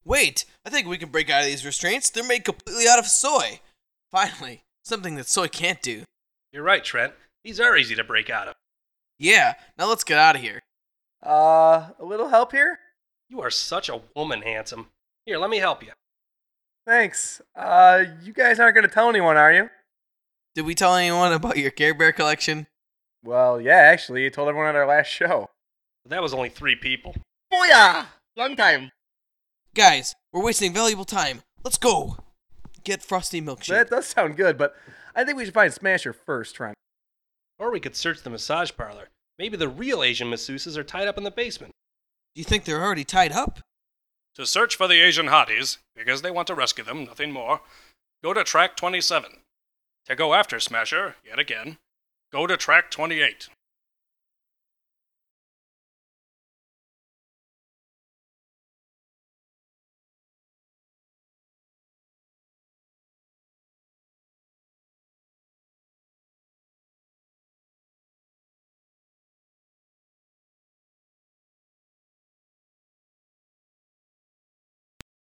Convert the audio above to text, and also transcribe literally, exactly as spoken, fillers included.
Wait, I think we can break out of these restraints. They're made completely out of soy. Finally, something that soy can't do. You're right, Trent. These are easy to break out of. Yeah, now let's get out of here. Uh, a little help here? You are such a woman, Handsome. Here, let me help you. Thanks. Uh, you guys aren't gonna tell anyone, are you? Did we tell anyone about your Care Bear collection? Well, yeah, actually, you told everyone at our last show. But that was only three people. Booyah! Long time. Guys, we're wasting valuable time. Let's go. Get Frosty Milkshake. That does sound good, but I think we should find Smasher first, Trent. Or we could search the massage parlor. Maybe the real Asian masseuses are tied up in the basement. Do you think they're already tied up? To search for the Asian hotties, because they want to rescue them, nothing more, go to track twenty-seven. To go after Smasher, yet again, go to track twenty-eight.